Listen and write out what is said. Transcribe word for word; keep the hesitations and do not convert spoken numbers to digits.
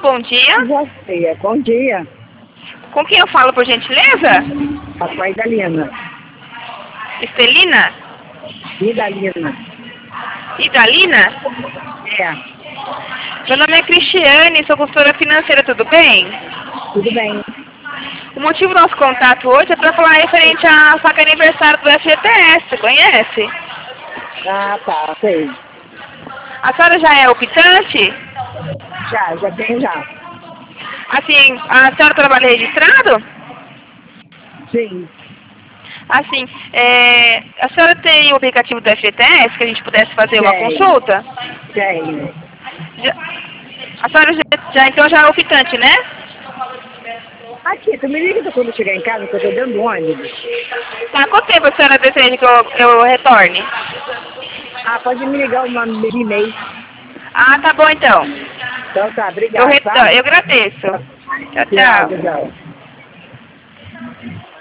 bom dia. Você, bom dia. Com quem eu falo, por gentileza? A Idalina. Estelina? Idalina. Idalina? É. Meu nome é Cristiane, sou consultora financeira, tudo bem? Tudo bem. O motivo do nosso contato hoje é para falar referente à faca aniversário do F G T S, você conhece? Ah, tá, sei. A senhora já é optante? Já, já tenho já. Assim, a senhora trabalha registrado? Sim. Assim, é, a senhora tem o aplicativo do F G T S que a gente pudesse fazer uma Tenho. consulta? Tenho. Já, a senhora já, já então já é optante, né? Aqui, tu me liga quando chegar em casa, que eu tô dentro do ônibus. Tá, quanto tempo a senhora deseja que eu, eu retorne? Ah, pode me ligar uma meia e meia. Ah, tá bom então. Então tá, Eu, obrigado, retorno, tá? eu agradeço. Tchau, Tchau, tchau. tchau.